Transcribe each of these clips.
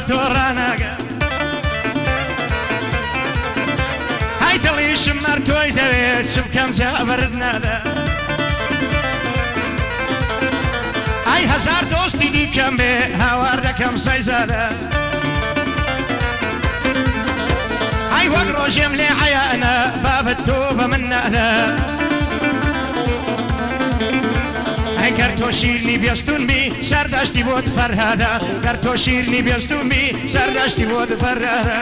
تۆ ڕاناگە هەی دڵیشم مەر تۆی دەوێت چ بکەم جابرت نادە ئەی هەزار دۆستی دیکەم بێ هاوار دەکەم سەیزادە ئەی وەک ڕۆژێم لێ عەیانە بابەت تۆ بە من نادە ئەی گەر تۆ شیرنی بێستون بی سەردەشتی بۆت فەرهادە گەر تۆ شیرنی بێستون بی سەردەشتی بۆت فەرهادە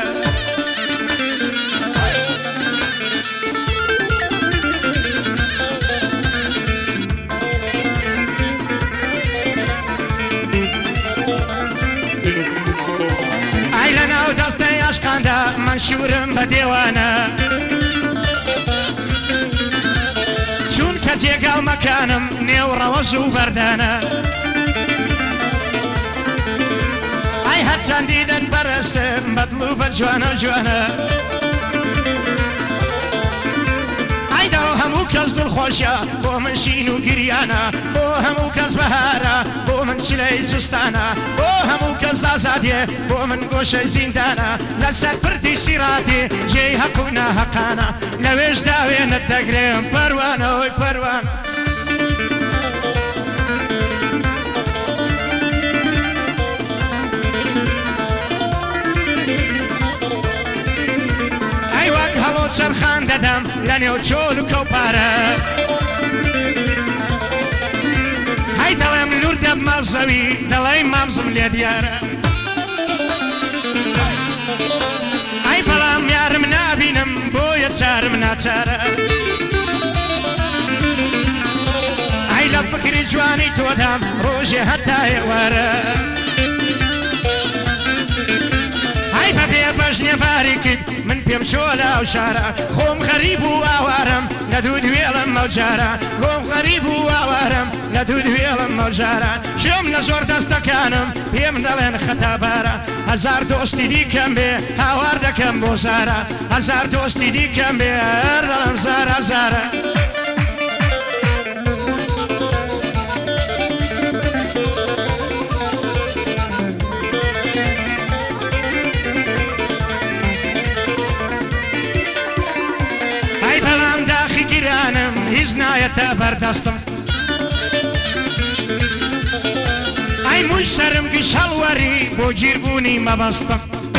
ئەی لەناو دەستەی عەشقاندا من شورم بە دێوانە چونکە جێگاو مەکانم نێو ڕەوەژ و بەردانە ئەی هەرچەندی دەتبەرستم بەدڵ و بە جوانە جوانە ئەیدا هەموو کەس دڵخۆشە بۆ من شین و گریانە بۆ هەموو کەس بەهارە بۆ من چلەی جستانە بۆ هەموو کەس ئازادیێ بۆ من گۆشەی زیندانە لەسەر پردی سیراتی جێی هەق و ناهەقانە لەوێش داوێنت دەگرێم پەروانەوەی پەروانە ئەی وەک هەڵۆ چەرخان دەدەم لە نێو چۆل و کەوپارە هەی دەڵێم لور دەبمە زەوی دەڵێی مامزم لێ دیارە ئەی بەڵام یارم نابینم بۆیە چارم ناچارە ئەی لە فکری جوانی تۆدام ڕۆژێ هەتا ئێوارە ئەی بەبێ بەژنێ باری کرد من پێم چۆ لاو شارە خۆم غەریب و ئاوارم لە دوو دوێڵم مەوجارە خۆم غەریب و ئاوارم لە دوو دوێڵم مەوجارە ژێم لە زۆر دەستەکانم پێم دەڵێن خەتابارە هەزار دۆستی دیکەم بێ هاوار دەکەم بۆ زارە هەزار دۆستی دیکەم بێ هەر دەڵێم زارە زارە هیچ نایەتە بەردەستم ئەی مووی سەرم گشت هەڵوەری بۆ گیربوونی مەبەستم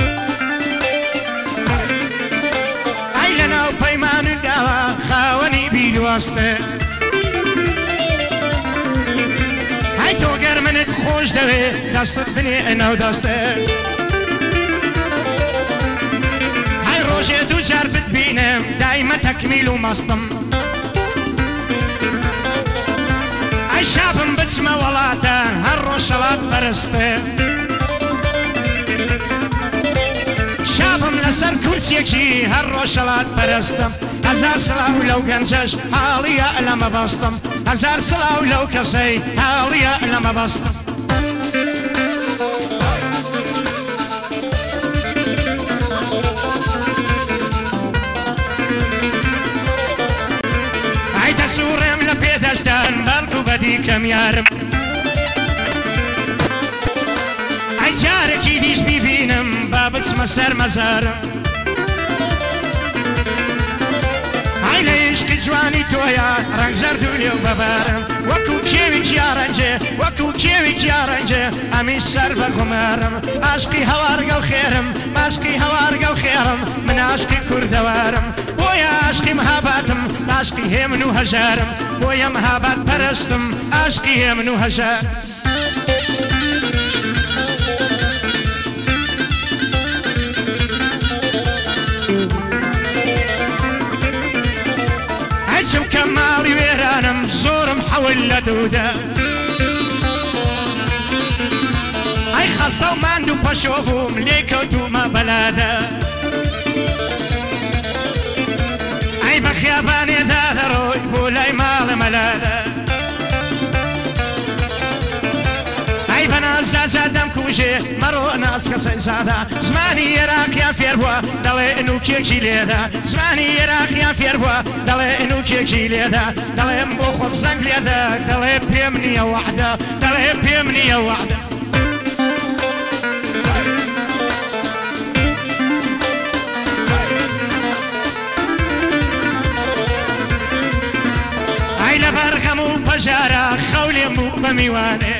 ئەی لەناو پەیمان و داوا خاوەنی بیدوەستە ئەی تۆ گەر منت خۆش دەوێ دەستت بنێ ناو دەستە ئەی ڕۆژێ دوو جار بتبینم دایمە تەکمیل و مەستم ئەی شابم بچمە وڵاتە هەر ڕۆژ شەڵات بەرستە شابم لەسەر کورسێکی هەر ڕۆژ شەڵات بەرستم هەزار سڵاو لەو گەنجەش حاڵیە لە مەبەستم هەزار سڵاو لەو کەسەی حاڵیە لە مەبەستم ئەی دەسوڕێم لە پێدەشتان بەڵکو بەدیکەم یارم ئەی جارێکی دیش بیبینم با بچمە سەر مەزارم ئەی لە عیشقی جوانی تۆیە ڕەنگ زەرد و لێو بەبارم وەکو کێوێکی یاڕەنجێ وەکو کێوێکی یاڕەنجێ ئەمیش سەر بە گومارم عاشقی هەوارگە و خێرم عاشقی هەوارگە و خێرم من عاشقی کوردەوارم بۆیە عاشقی مەهاباتم عاشقی هێمن و هەژارم بۆیە مەهابات پەرستم عاشقی هێمن و هەژار چونکە ماڵی وێرانم زۆرم حەول لە دوودا ئەی خەستە و ماند و پەشۆ بووم لێ کەوتومە بەلادە ئەی بە خیابانێدا دەڕۆی بۆ لای ماڵە مەلادە ئەی بە نازدازە دەمکوژێ مەڕۆ ناسکە سەیزادە زمانی عێراقیان فێر بووە دەڵێ نوکێکی لێدا زمانی عێراقیان فێر بووە دەڵێ نوکێکی لێدا دەڵێم بۆ خۆت زەنگ لێدا دەڵێ پێم نییە وەحدە دەڵێ پێم نییە وەحدە میوانێ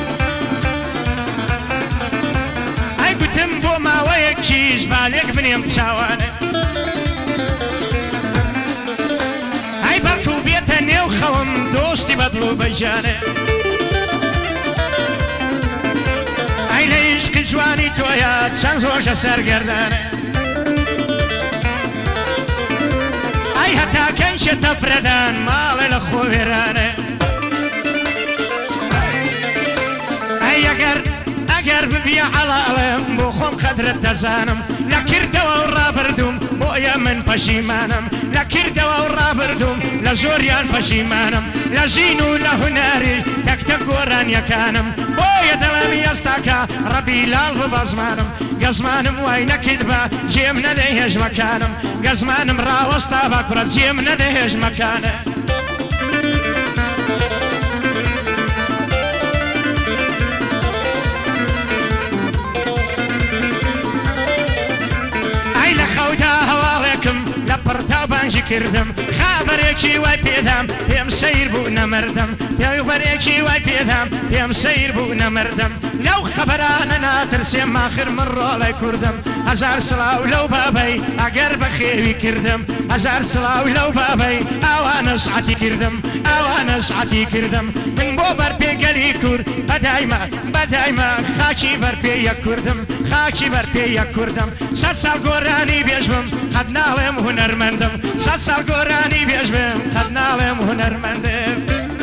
ئای گوتم بۆ ماوەیەکیش بالێک بنێم چاوانێ ئای بەڵکو بێتە نێو خەوم دۆستی بەدڵ و بەیجانێ ئای لە عیشقی جوانی تۆیە چەند ڕۆژە سەرگەردانێ ئای هەتا کەنجە تەفرەدان ماڵێ لە خۆوێرانێ ئای ئەگەر ببیە عەڵاڵێم بۆ خۆم قەدرت دەزانم لە کردەوە و ڕابردوم بۆیە من پەشیمانم لە کردەوە و ڕابردوم لە زۆریان پەشیمانم لە ژین و لە هونەری تەکتە گۆرانیەکانم بۆیە دەڵێم ئێستاکە ڕەبی لاڵ ببە زمانم گەزمانم وای نەکرد بە جێم نەدەی هێژمەکانم گەزمانم ڕاوەستا بە کوڕە جێم نەدەی هێژمەکانە ئای لە خەودا هەواڵێکم لە پڕتا بانجی کردم خابەرێکی وای پێدام پێم سەیر بوو نەمردم پێوبەرێکی وای پێدام پێم سەیر بوو نەمردم لەو خەبەرانە ناترسێم ماخر من ڕۆڵی کوردم هەزار سڵاو لەو بابەی ئەگەر بە خێوی کردم هەزار سڵاو لەو بابەی ئاوانە سعەتی کردم ئاوانە سعەتی کردم من بۆ بەرپێگەلی کورد بەدایمە خاکی بەرپێیە کوردم خاکی بەرپێیە کوردم سەد ساڵ گۆرانی بێژبم قەت ناڵێم هونەرمەندم سەد ساڵ گۆرانی بێژبم قەت ناڵێم هونەرمەندم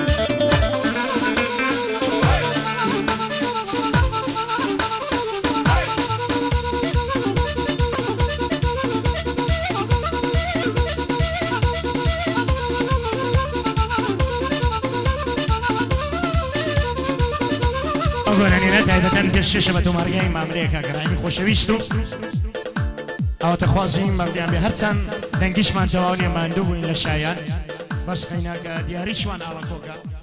گۆرانینە تایبەتەن پێش شێشە بە تۆمارگای مامرەیەکە گەڕانی خۆشەویست و ئەوەتە خوازیم بەڵیان بێ هەرچەند دەنگیشمان تەواو نیە ماندوو بووین لە شایان بەس خەیناکە دیاریشوان ئاڵە کۆکە